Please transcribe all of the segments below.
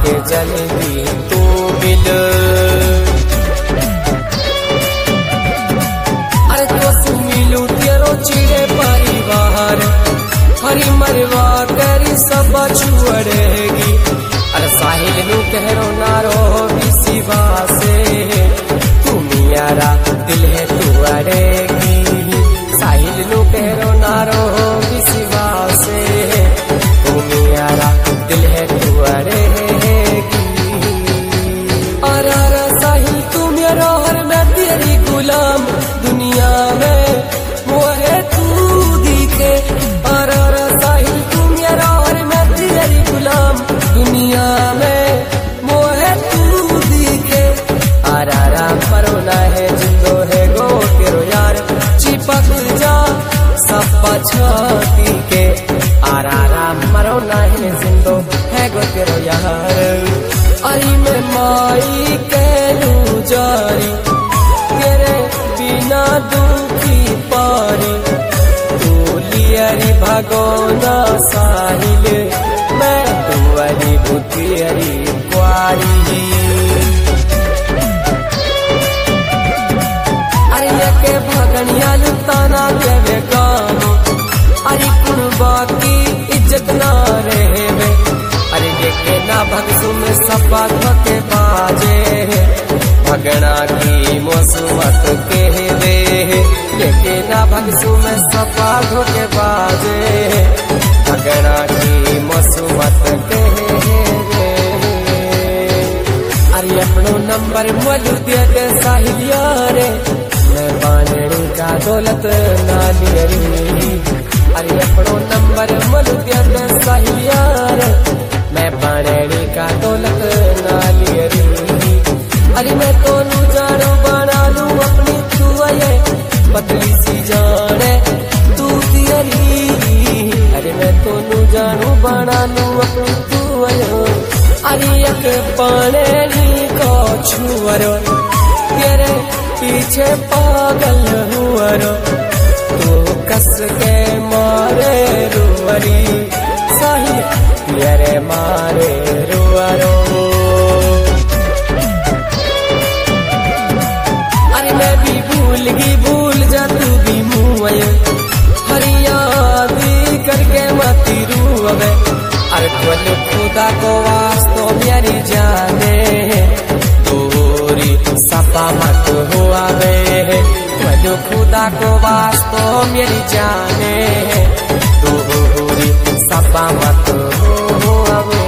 आके जल्दी तू मिल। अरे तो मिलू तेरो चिड़े परिवार हरी मरवा करी सब छुअड़ेगी। अरे साहिल नू कहरो नारो बिसिवा से तू मियारा दिल है तू अड़ेगी। साहिल नू कहरो नारो बिसिवा से तू मियारा दिल है तू अड़ेगी। अरे साहिल तू मेरा और मैं तेरी गुलाम दुनिया में वो है तू दिखे। अरे साहिल तू मेरा और मैं तेरी गुलाम दुनिया में वो है तू दिखे। आरा मरो ना है जिंदो है गो तेरो यार चिपक जा सब छाती के। आरा मरो ना है जिंदो है गो तेरो यार। अरे मैं माई कहलू जारी तेरे बिना दुखी पारी तू लियरी भगोना साहिल मैं तुअरी बुद्धियरी क्वारी। अरे के भगनिया लुटाना के गानो अरे कुर्बा की इज्जत ना रहे। अरे के ना भगसु में सपा के बाजे भगना की मौसमत के वे। लेके ना भगसु में सपा के बाजे भगना की मौसमत के वे। अरे अपनो नंबर मोलू दे दे साहिल यारे मैं बानड़ी का दौलत ना लियरी। अरे अपनो नंबर मोलू दे दे साहिल यारे मैं बानड़ी का दौलत ना लियरी। अरे मैं तो नू जानो बना लू अपनी तू ये पतली सी जाने तू तियरी। अरे मैं तो नू जानो बना लू अपनी तू ये। अरे एक पानी को छुअरो तेरे पीछे पागल हुअरो तू कस के मारे रुअरी साहिल तेरे मारे रुअरो। अरे मैं भी भूल जा तू भी मुँह हरियादी करके मती रूवे। अरे बोलो खुदा को वास्तो मेरी जाने दूरी सपा मत हुआ वे। बोलो खुदा को वास्तो मेरी जाने दूरी सपा मत हुआ वे।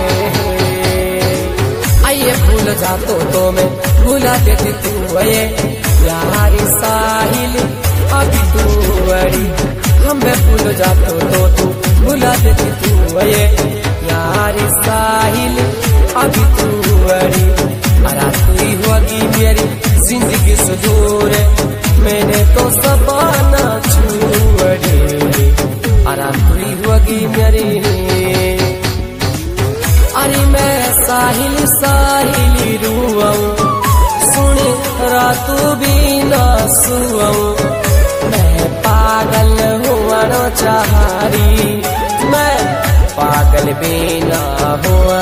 आइए भूल जा तो मैं भूला देती तू ये यारी साहिल अभी तू अड़ी हमें भूल जा तो तू भूला देती तू ये यारी साहिल अभी तू अड़ी। अरा तू ही होगी मेरी जिंदगी से दूर मैंने तो सबाना छुड़ी। अरा तू ही होगी मेरी। अरे मैं साहिल रुआऊं सुन रातू भी ना सुआऊं मैं पागल हुआ नो चाहारी मैं पागल भी ना हुआ।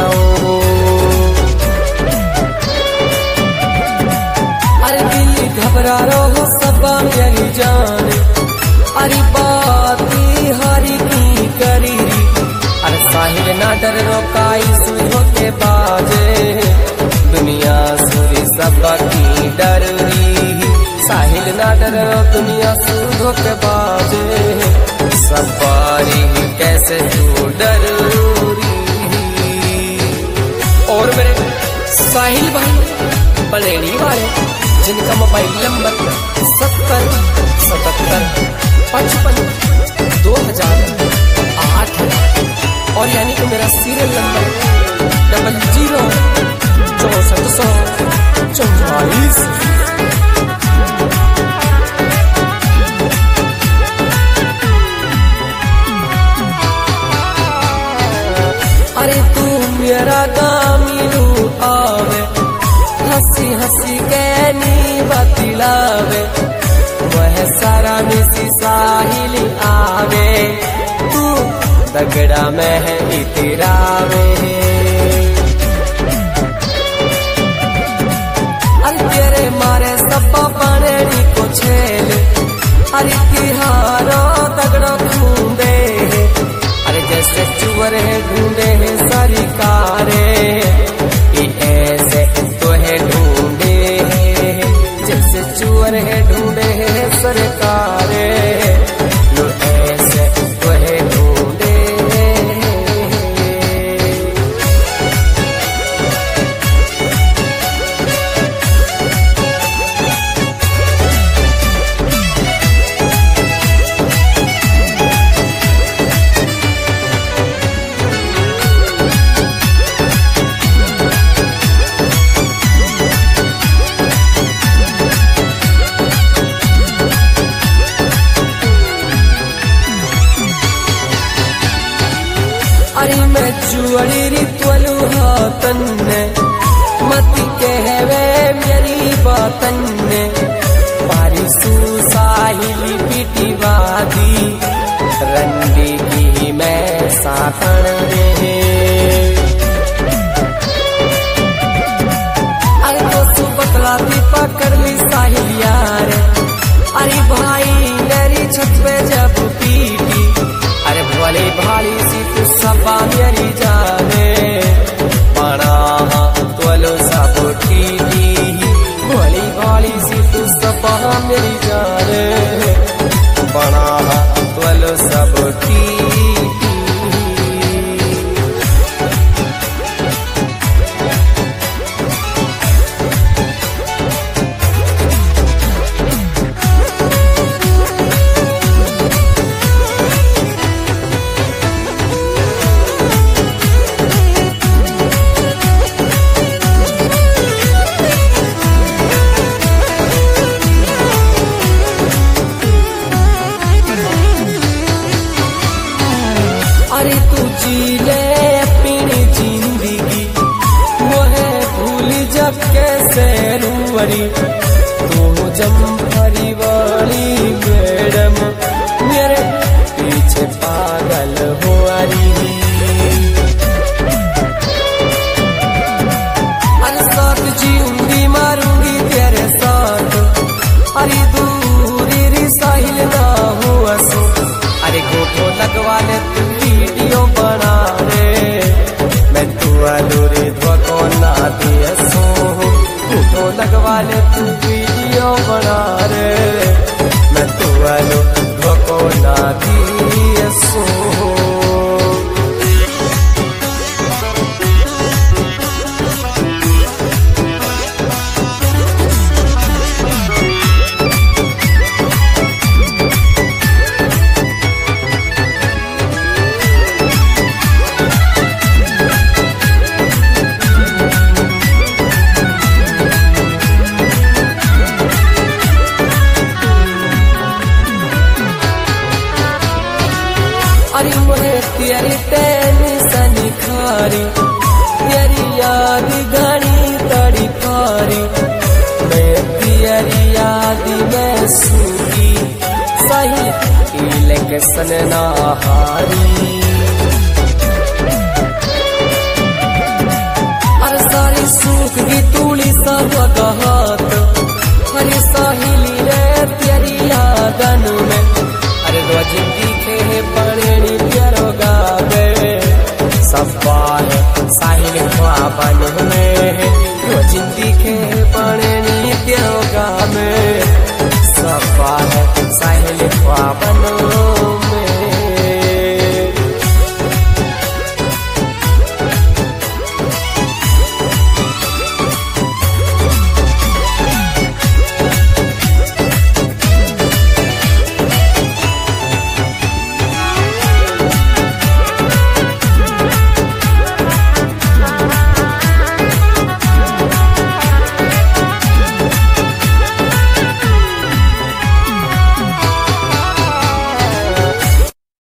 अरे दिल घबरा रहो सब मेरी जान अरे बात हरी की करी। अरे साहिल ना डर रोकाई सुनो के बाजे दुनिया सुरी सब की डररी। साहिल ना डर दुनिया सुनो के बाजे सब बारी कैसे तू डरूरी। और मेरे साहिल भाई पलेड़ी वाले जिनका मोबाइल नंबर 70552008 और यानी कि मेरा सीरियल नंबर 006444। अरे तू मेरा दामिनू आवे हंसी हंसी कहनी बतिलावे वह सारा मिसी साहिल आवे तू दगड़ा में है इतरावे। अरे तिहारो तगड़ो ढूंढे अरे जैसे चुवर है ढूंढे है सरकारे ऐसे तो है ढूंढे जैसे चुवर है ढूंढे है सरकारे ऐसे तो है ढूंढे। अरे मैं जुअड़ी रितवलू हाथन ने मत कहवे मेरी बातन ने पारिसू साहिली पीटी वादी रंडी की मैं साथन रे अरे दोस्तों बतलाती पकड़ ली साहिलिया रे अरे भाई मेरी छत पे जब पीटी अरे भोले भाली सी तू सबा मेरी जाने बना त्वलो सब टीटी भोली भाली सी तू सबा मेरी जाने बना त्वलो सब टीटी। अरे तू जी ले अपनी जिंदगी वो है भूल जब कैसे रूवरी तू जमफरी वाली मैडम मेरे पीछे पागल हो रही अरे साथ जीऊंगी मारूंगी तेरे साथ अरे दूरी री साहिल ना हुआ सो अरे गोठो लगवा ले तू वीडियो बना रे मैं तू अधूरी ध्वको ना दिया सो गोठो लगवा ले तू वीडियो बना रे मैं तू अधूरी ध्वको ना दिया सो। अरे मोहे तेरी टेंशन खारी तेरी याद घनी तड़ी खारी मैं तेरी याद में सूखी सही इलेक्शन ना हारी अरे सारी सूख की तूली सब गहात अरे साहिली रे तेरी यादन में अरे रोज दिखे पड़ेनी प्यारो गावे सब्बा है साहिल ख्वाबन में रोज दिखे पड़ेनी प्यारो गावे सब्बा है साहिल ख्वाबन